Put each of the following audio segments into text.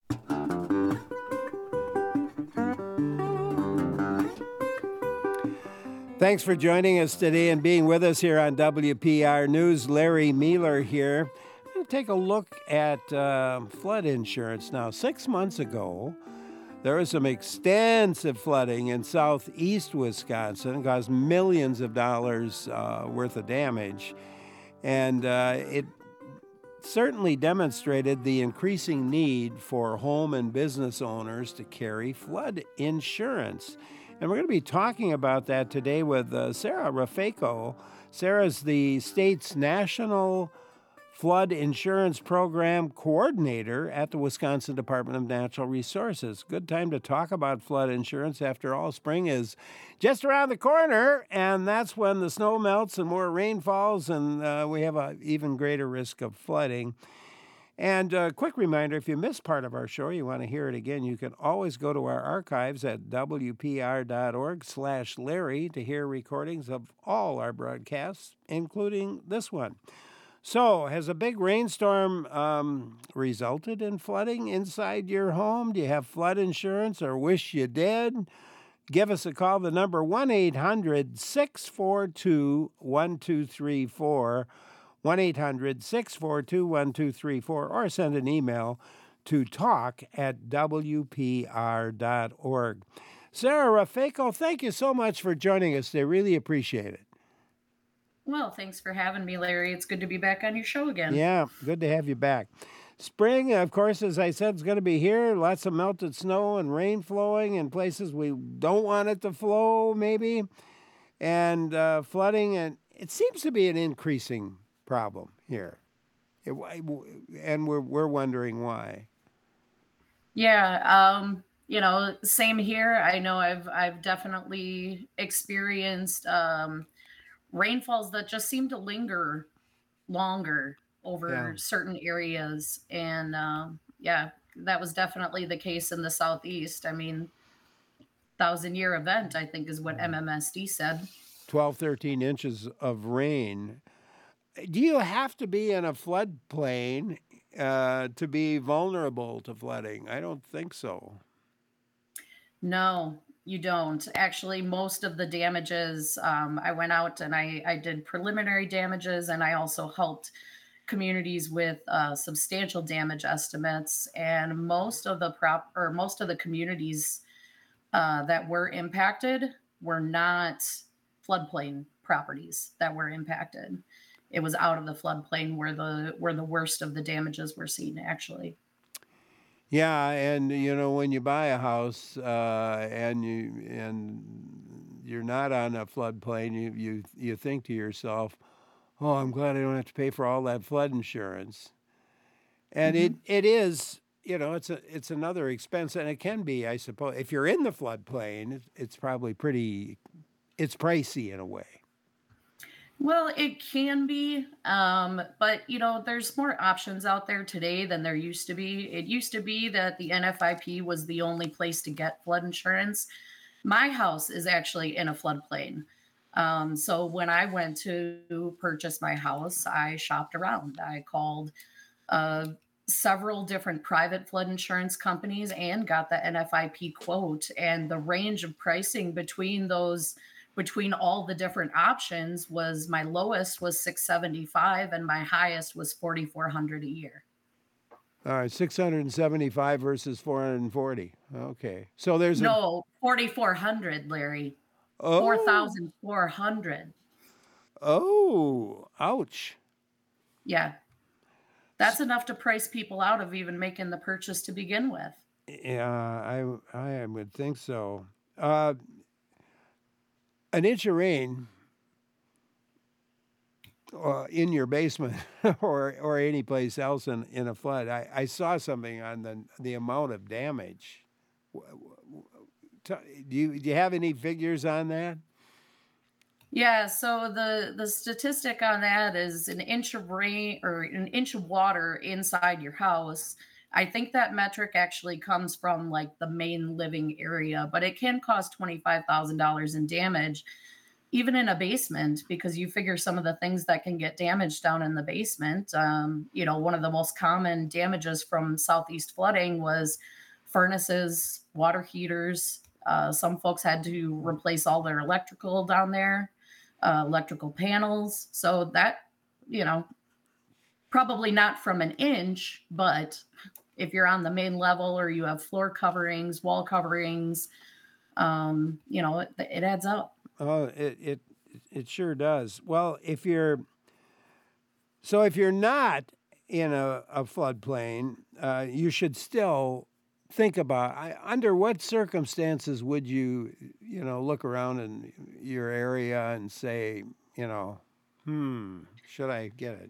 Thanks for joining us today and being with us here on WPR News. Larry Mealer here. I'm going to take a look at flood insurance now. 6 months ago, there was some extensive flooding in southeast Wisconsin. It caused millions of dollars worth of damage. And it certainly demonstrated the increasing need for home and business owners to carry flood insurance. And we're going to be talking about that today with Sarah Raffaco. Sarah's the state's National Flood Insurance Program Coordinator at the Wisconsin Department of Natural Resources. Good time to talk about flood insurance. After all, spring is just around the corner, and that's when the snow melts and more rain falls, and we have an even greater risk of flooding. And a quick reminder, if you missed part of our show, you want to hear it again, you can always go to our archives at wpr.org/Larry to hear recordings of all our broadcasts, including this one. So, has a big rainstorm resulted in flooding inside your home? Do you have flood insurance or wish you did? Give us a call. The number 1-800-642-1234. 1-800-642-1234, or send an email to talk@wpr.org. Sarah Raffaco, thank you so much for joining us today. Really appreciate it. Well, thanks for having me, Larry. It's good to be back on your show again. Yeah, good to have you back. Spring, of course, as I said, is going to be here. Lots of melted snow and rain flowing in places we don't want it to flow, maybe, and flooding. And it seems to be an increasing problem here, and we're wondering why. Yeah, same here. I know I've definitely experienced rainfalls that just seem to linger longer over certain areas, and that was definitely the case in the southeast. I mean, 1,000-year event, I think, is what MMSD said. 12, 13 inches of rain. Do you have to be in a floodplain to be vulnerable to flooding? I don't think so. No, you don't. Actually, most of the damages, I went out and I did preliminary damages, and I also helped communities with substantial damage estimates. And most of the communities that were impacted were not floodplain properties that were impacted. It was out of the floodplain where the worst of the damages were seen, actually. Yeah, and when you buy a house and you're not on a floodplain, you think to yourself, "Oh, I'm glad I don't have to pay for all that flood insurance." And it is, it's another expense, and it can be, I suppose, if you're in the floodplain, it's probably it's pricey in a way. Well, it can be, but there's more options out there today than there used to be. It used to be that the NFIP was the only place to get flood insurance. My house is actually in a floodplain. So when I went to purchase my house, I shopped around. I called several different private flood insurance companies and got the NFIP quote. And the range of pricing between all the different options was, my lowest was $675 and my highest was $4,400 a year. All right, $675 versus $440. Okay, so there's $4,400, Larry. Oh. $4,400. Oh, ouch. Yeah, that's enough to price people out of even making the purchase to begin with. Yeah, I would think so. An inch of rain in your basement or any place else in a flood. I saw something on the amount of damage. Do you have any figures on that? Yeah, so the statistic on that is an inch of rain or an inch of water inside your house. I think that metric actually comes from like the main living area, but it can cost $25,000 in damage. even in a basement, because you figure some of the things that can get damaged down in the basement. One of the most common damages from southeast flooding was furnaces, water heaters. Some folks had to replace all their electrical down there, electrical panels. So that, you know, probably not from an inch, but if you're on the main level or you have floor coverings, wall coverings, it adds up. Oh, it sure does. Well, if you're not in a floodplain, you should still think about under what circumstances would you look around in your area and say, should I get it?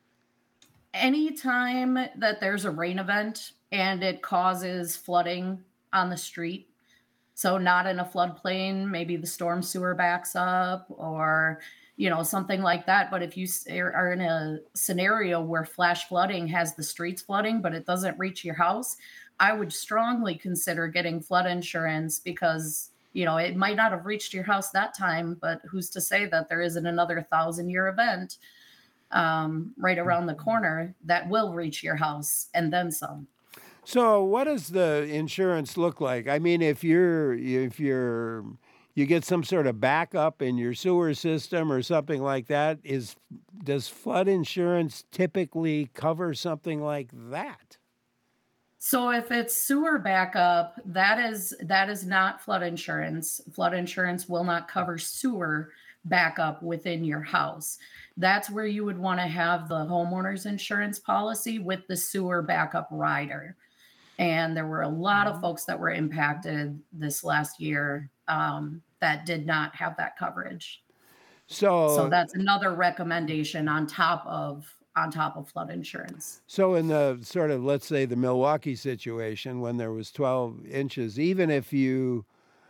Anytime that there's a rain event and it causes flooding on the street, so not in a floodplain, maybe the storm sewer backs up or, something like that. But if you are in a scenario where flash flooding has the streets flooding, but it doesn't reach your house, I would strongly consider getting flood insurance because, it might not have reached your house that time, but who's to say that there isn't another 1,000-year event right around the corner that will reach your house and then some. So what does the insurance look like? I mean, if you get some sort of backup in your sewer system or something like that, does flood insurance typically cover something like that? So if it's sewer backup, that is not flood insurance. Flood insurance will not cover sewer backup within your house. That's where you would want to have the homeowner's insurance policy with the sewer backup rider. And there were a lot of folks that were impacted this last year that did not have that coverage. So that's another recommendation on top of flood insurance. So in the sort of, let's say, the Milwaukee situation when there was 12 inches, even if you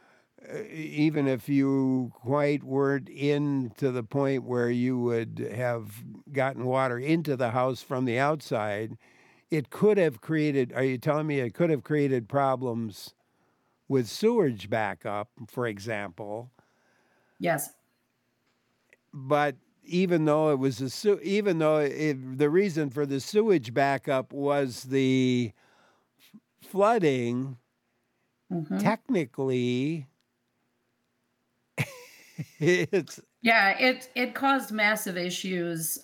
quite weren't in to the point where you would have gotten water into the house from the outside, it could have created, are you telling me it could have created problems with sewage backup, for example? Yes. But even though it was the reason for the sewage backup was the flooding, technically, it caused massive issues.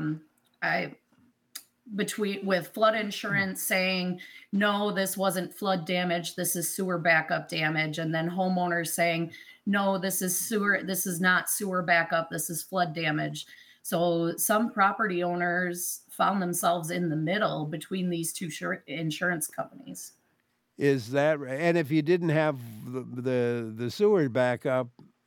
With flood insurance saying, no, this wasn't flood damage, this is sewer backup damage. And then homeowners saying, no, this is not sewer backup, this is flood damage. So some property owners found themselves in the middle between these two insurance companies. Is that right? And if you didn't have the sewer backup,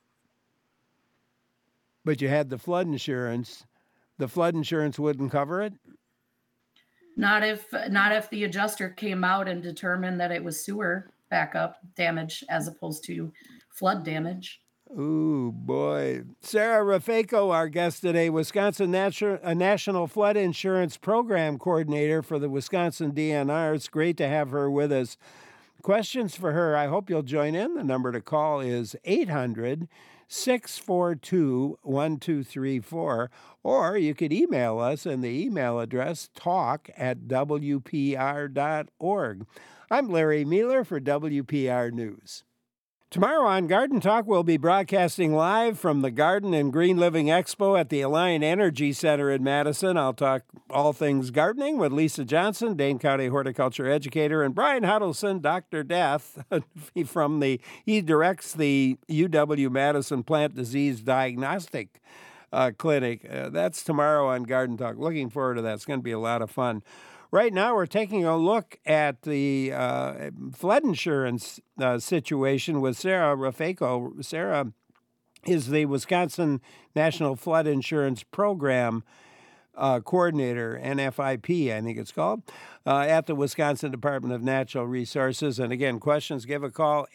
but you had the flood insurance wouldn't cover it? Not if the adjuster came out and determined that it was sewer backup damage as opposed to flood damage. Ooh, boy. Sarah Raffaco, our guest today, Wisconsin National Flood Insurance Program Coordinator for the Wisconsin DNR. It's great to have her with us. Questions for her, I hope you'll join in. The number to call is 800-642-1234, or you could email us, and the email address talk@wpr.org. I'm Larry Mealer for WPR News. Tomorrow on Garden Talk, we'll be broadcasting live from the Garden and Green Living Expo at the Alliant Energy Center in Madison. I'll talk all things gardening with Lisa Johnson, Dane County horticulture educator, and Brian Huddleston, Dr. Death, he directs the UW-Madison Plant Disease Diagnostic Clinic. That's tomorrow on Garden Talk. Looking forward to that. It's going to be a lot of fun. Right now, we're taking a look at the flood insurance situation with Sarah Raffaco. Sarah is the Wisconsin National Flood Insurance Program Coordinator, NFIP, I think it's called, at the Wisconsin Department of Natural Resources. And again, questions, give a call,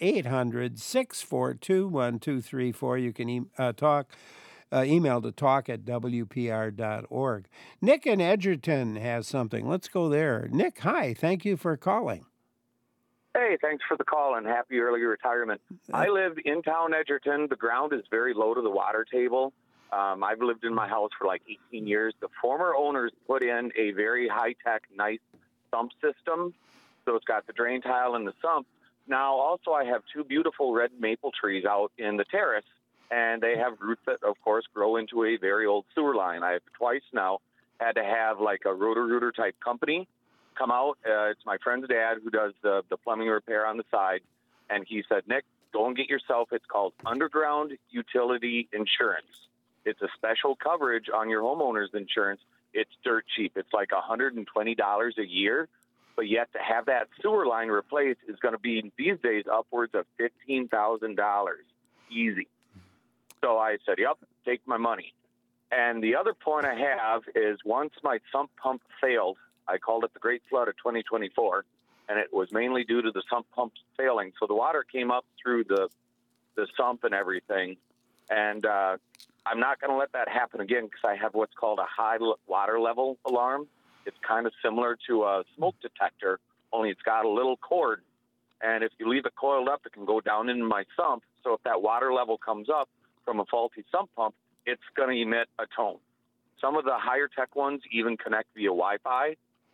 800-642-1234. You can email to talk@wpr.org. Nick in Edgerton has something. Let's go there. Nick, hi. Thank you for calling. Hey, thanks for the call and happy early retirement. I live in town, Edgerton. The ground is very low to the water table. I've lived in my house for like 18 years. The former owners put in a very high-tech, nice sump system. So it's got the drain tile and the sump. Now, also, I have two beautiful red maple trees out in the terrace, and they have roots that, of course, grow into a very old sewer line. I have twice now had to have like a Roto-Rooter type company come out. It's my friend's dad who does the plumbing repair on the side. And he said, Nick, go and get yourself. It's called underground utility insurance. It's a special coverage on your homeowner's insurance. It's dirt cheap. It's like $120 a year. But yet to have that sewer line replaced is going to be these days upwards of $15,000 easy. So I said, yep, take my money. And the other point I have is once my sump pump failed, I called it the Great Flood of 2024, and it was mainly due to the sump pump failing. So the water came up through the sump and everything. And I'm not going to let that happen again because I have what's called a high water level alarm. It's kind of similar to a smoke detector, only it's got a little cord. And if you leave it coiled up, it can go down into my sump. So if that water level comes up from a faulty sump pump, it's going to emit a tone. Some of the higher tech ones even connect via Wi-Fi.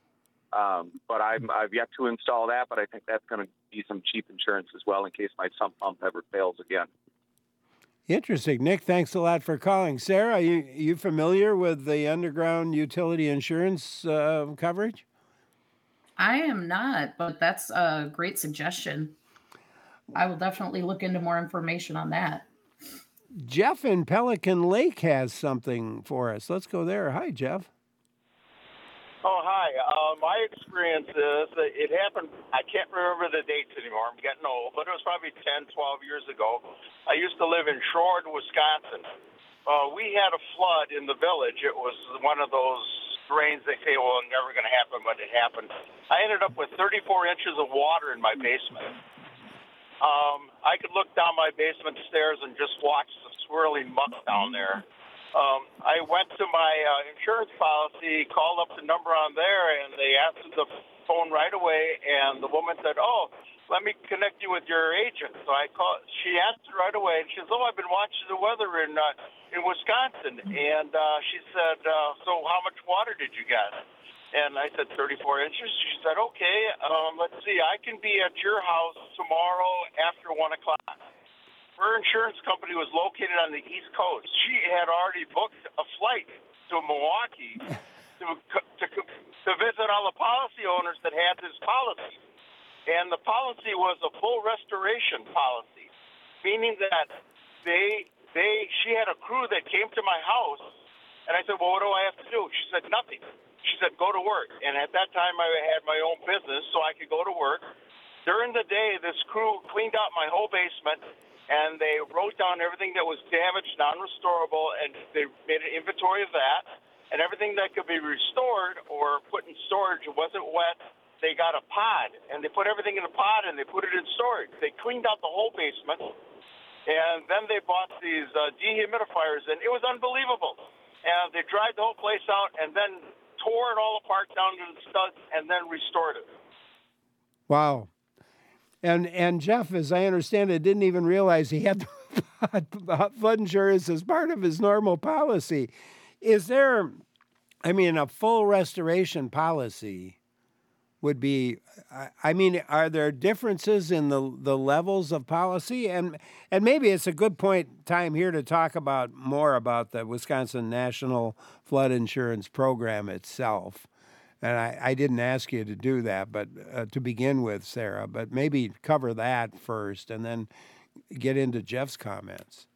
But I've yet to install that, but I think that's going to be some cheap insurance as well in case my sump pump ever fails again. Interesting. Nick, thanks a lot for calling. Sarah, you familiar with the underground utility insurance coverage? I am not, but that's a great suggestion. I will definitely look into more information on that. Jeff in Pelican Lake has something for us. Let's go there. Hi, Jeff. Oh, hi. My experience is that it happened, I can't remember the dates anymore. I'm getting old, but it was probably 10, 12 years ago. I used to live in Shoreham, Wisconsin. We had a flood in the village. It was one of those rains they say, well, never going to happen, but it happened. I ended up with 34 inches of water in my basement. I could look down my basement stairs and just watch the swirling muck down there. I went to my insurance policy, called up the number on there, and they answered the phone right away. And the woman said, "Oh, let me connect you with your agent." So I called. She answered right away, and she says, "Oh, I've been watching the weather in Wisconsin." And she said, "So how much water did you get?" And I said, 34 inches. She said, "Okay, let's see. I can be at your house tomorrow after 1 o'clock." Her insurance company was located on the East Coast. She had already booked a flight to Milwaukee to visit all the policy owners that had this policy. And the policy was a full restoration policy, meaning that she had a crew that came to my house. And I said, "Well, what do I have to do?" She said, "Nothing." She said, "Go to work." And at that time, I had my own business, so I could go to work. During the day, this crew cleaned out my whole basement, and they wrote down everything that was damaged, non-restorable, and they made an inventory of that. And everything that could be restored or put in storage, it wasn't wet, they got a pod. And they put everything in a pod, and they put it in storage. They cleaned out the whole basement, and then they bought these dehumidifiers, and it was unbelievable. And they dried the whole place out and then tore it all apart down to the studs and then restored it. Wow. And Jeff, as I understand it, didn't even realize he had flood insurance as part of his normal policy. Is there, a full restoration policy would be, are there differences in the levels of policy? And maybe it's a good time here to talk more about the Wisconsin National Flood Insurance Program itself. And I didn't ask you to do that, but to begin with, Sarah, but maybe cover that first and then get into Jeff's comments.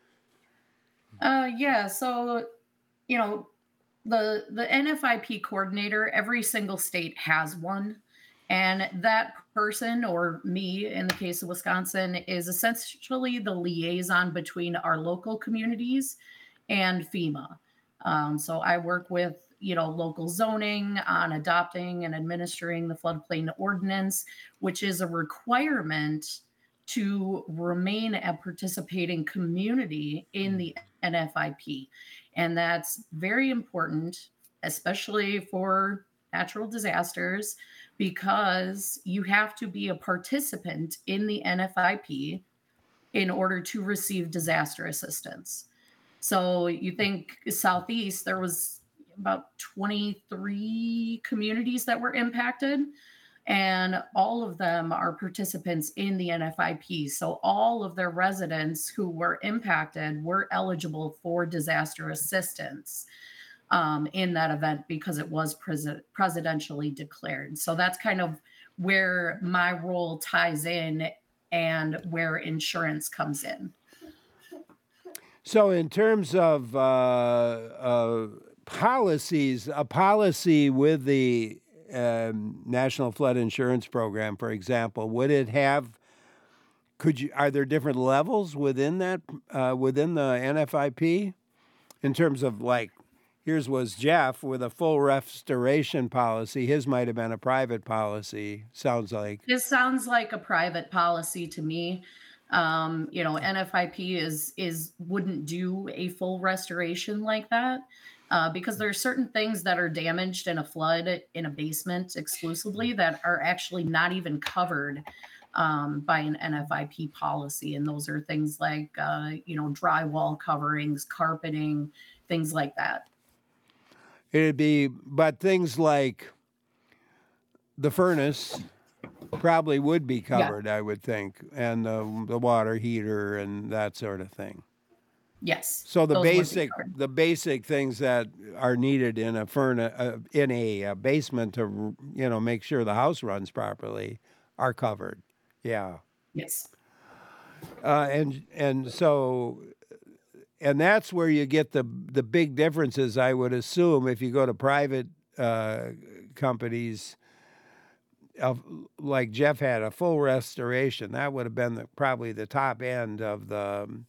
Yeah, so, the NFIP coordinator, every single state has one. And that person, or me in the case of Wisconsin, is essentially the liaison between our local communities and FEMA. So I work with local zoning on adopting and administering the floodplain ordinance, which is a requirement to remain a participating community in the NFIP. And that's very important, especially for natural disasters, because you have to be a participant in the NFIP in order to receive disaster assistance. So you think Southeast, there was about 23 communities that were impacted, and all of them are participants in the NFIP. So all of their residents who were impacted were eligible for disaster assistance in that event because it was presidentially declared. So that's kind of where my role ties in and where insurance comes in. So in terms of policies, a policy with the National Flood Insurance Program, for example, would it have, are there different levels within that, within the NFIP in terms of like, here's was Jeff with a full restoration policy. His might have been a private policy, sounds like. This sounds like a private policy to me. NFIP is wouldn't do a full restoration like that because there are certain things that are damaged in a flood in a basement exclusively that are actually not even covered by an NFIP policy. And those are things like, drywall coverings, carpeting, things like that. But things like the furnace probably would be covered, yeah. I would think, and the water heater and that sort of thing. Yes. So the basic things that are needed in a furnace in a basement to make sure the house runs properly are covered. Yeah. Yes. And so. And that's where you get the big differences, I would assume, if you go to private companies, like Jeff had a full restoration. That would have been probably the top end of the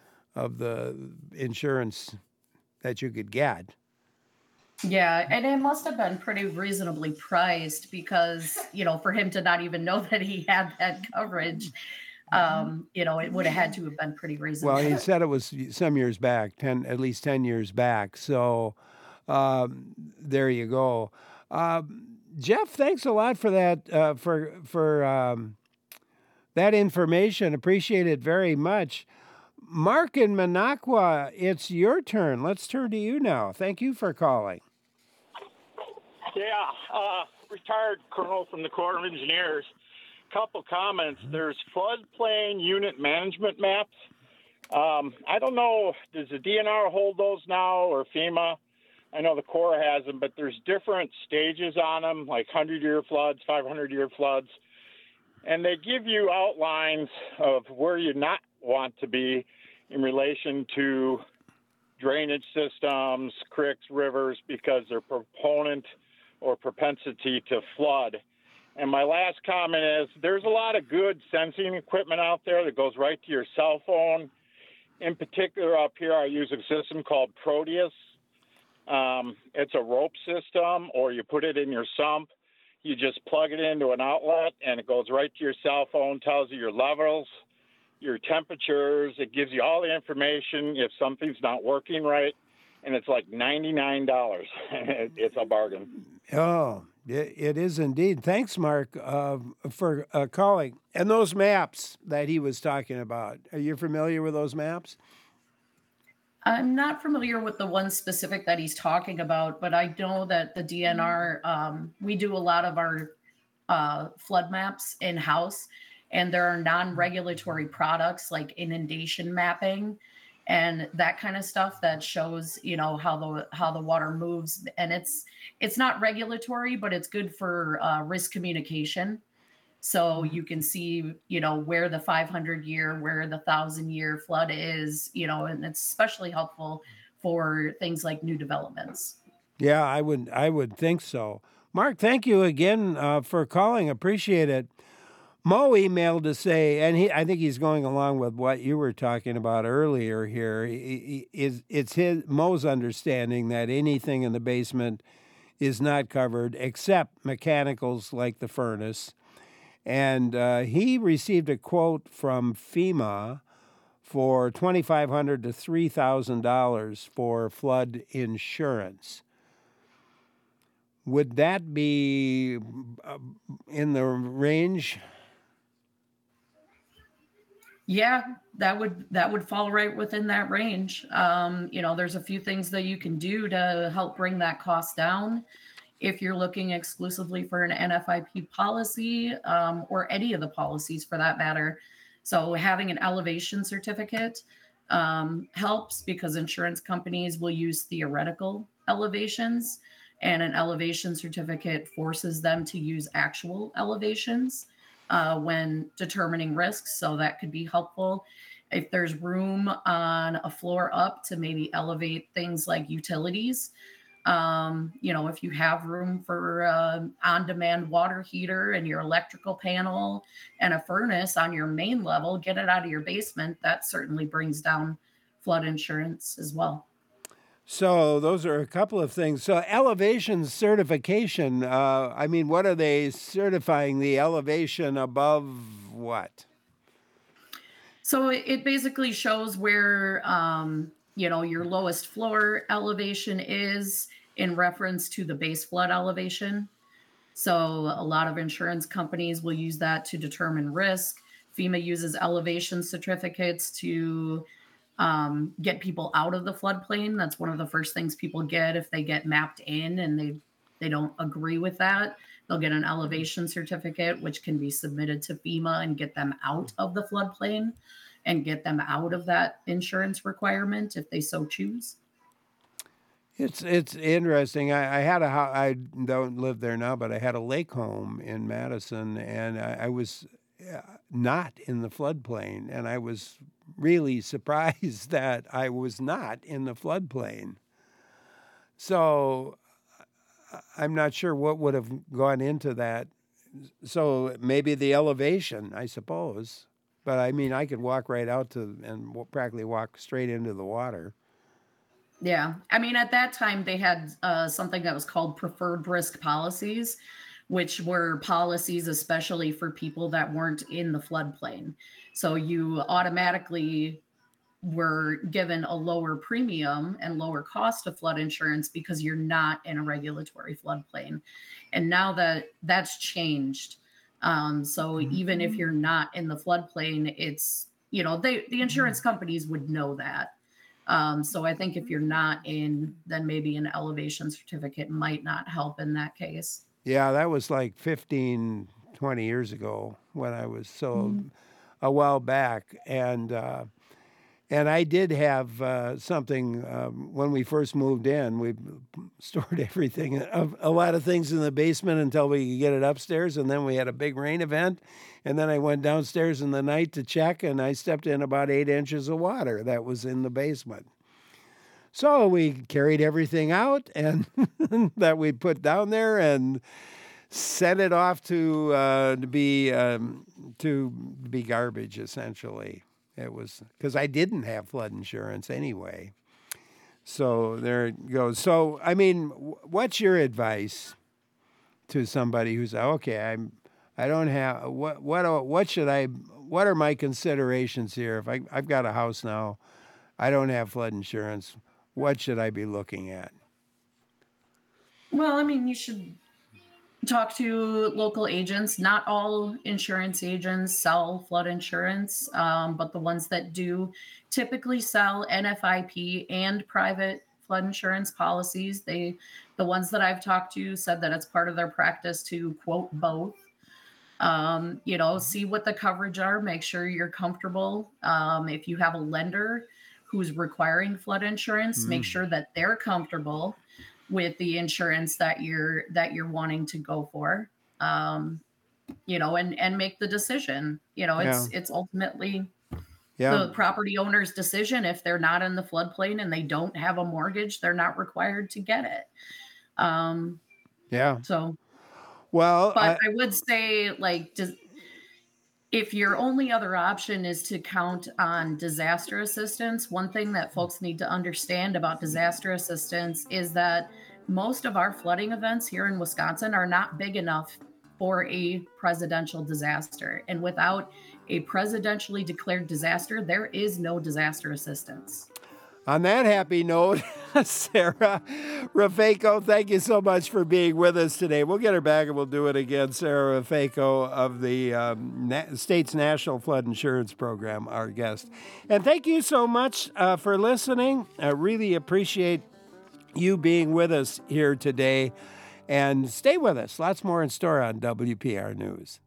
insurance that you could get. Yeah, and it must have been pretty reasonably priced because, for him to not even know that he had that coverage. It would have had to have been pretty reasonable. Well, he said it was some years back, at least 10 years back. So there you go. Jeff, thanks a lot for that, for that information. Appreciate it very much. Mark in Minocqua, it's your turn. Let's turn to you now. Thank you for calling. Yeah, retired colonel from the Corps of Engineers. Couple comments. There's floodplain unit management maps. I don't know, does the DNR hold those now or FEMA? I know the Corps has them, but there's different stages on them, like 100-year floods, 500-year floods. And they give you outlines of where you not want to be in relation to drainage systems, creeks, rivers, because they're proponent or propensity to flood. And my last comment is there's a lot of good sensing equipment out there that goes right to your cell phone. In particular, up here, I use a system called Proteus. It's a rope system, or you put it in your sump. You just plug it into an outlet, and it goes right to your cell phone, tells you your levels, your temperatures. It gives you all the information if something's not working right, and it's like $99. It's a bargain. Oh. It is indeed. Thanks, Mark, for calling. And those maps that he was talking about, are you familiar with those maps? I'm not familiar with the one specific that he's talking about, but I know that the DNR, we do a lot of our flood maps in-house, and there are non-regulatory products like inundation mapping and that kind of stuff that shows, how the water moves. And it's not regulatory, but it's good for risk communication. So you can see, where the 500-year, where the 1,000-year flood is, and it's especially helpful for things like new developments. Yeah, I would think so. Mark, thank you again for calling. Appreciate it. Mo emailed to say, and I think he's going along with what you were talking about earlier here. It's Mo's understanding that anything in the basement is not covered except mechanicals like the furnace. And he received a quote from FEMA for $2,500 to $3,000 for flood insurance. Would that be in the range? Yeah, that would fall right within that range. There's a few things that you can do to help bring that cost down. If you're looking exclusively for an NFIP policy, or any of the policies for that matter. So having an elevation certificate helps, because insurance companies will use theoretical elevations, and an elevation certificate forces them to use actual elevations when determining risks. So that could be helpful. If there's room on a floor up to maybe elevate things like utilities, if you have room for on-demand water heater and your electrical panel and a furnace on your main level, get it out of your basement. That certainly brings down flood insurance as well. So those are a couple of things. So elevation certification, what are they certifying? The elevation above what? So it basically shows where, your lowest floor elevation is in reference to the base flood elevation. So a lot of insurance companies will use that to determine risk. FEMA uses elevation certificates to get people out of the floodplain. That's one of the first things people get if they get mapped in and they don't agree with that. They'll get an elevation certificate, which can be submitted to FEMA and get them out of the floodplain and get them out of that insurance requirement if they so choose. It's interesting. I had I don't live there now, but I had a lake home in Madison, and I was not in the floodplain, and I was really surprised that I was not in the floodplain. So I'm not sure what would have gone into that. So maybe the elevation, I suppose. But I could walk right out to and practically walk straight into the water. Yeah. At that time, they had something that was called preferred risk policies, which were policies especially for people that weren't in the floodplain. So you automatically were given a lower premium and lower cost of flood insurance because you're not in a regulatory floodplain. And now that's changed. So even if you're not in the floodplain, it's, the insurance companies would know that. So I think if you're not in, then maybe an elevation certificate might not help in that case. Yeah, that was like 15, 20 years ago when I was a while back. And I did have something when we first moved in. We stored everything, a lot of things in the basement until we could get it upstairs. And then we had a big rain event. And then I went downstairs in the night to check, and I stepped in about 8 inches of water that was in the basement. So we carried everything out and that we put down there and sent it off to be garbage, essentially. It was because I didn't have flood insurance anyway. So there it goes. So, what's your advice to somebody who's okay? I don't have what should I? What are my considerations here? If I've got a house now, I don't have flood insurance. What should I be looking at? Well, you should talk to local agents. Not all insurance agents sell flood insurance, but the ones that do typically sell NFIP and private flood insurance policies. The ones that I've talked to said that it's part of their practice to quote both. See what the coverage are, make sure you're comfortable. If you have a lender who's requiring flood insurance, make sure that they're comfortable with the insurance that you're wanting to go for, and make the decision. It's ultimately the property owner's decision. If they're not in the floodplain and they don't have a mortgage, they're not required to get it. So, well, but I would say, if your only other option is to count on disaster assistance, one thing that folks need to understand about disaster assistance is that most of our flooding events here in Wisconsin are not big enough for a presidential disaster. And without a presidentially declared disaster, there is no disaster assistance. On that happy note, Sarah Raffaco, thank you so much for being with us today. We'll get her back and we'll do it again. Sarah Raffaco of the state's National Flood Insurance Program, our guest. And thank you so much for listening. I really appreciate you being with us here today. And stay with us. Lots more in store on WPR News.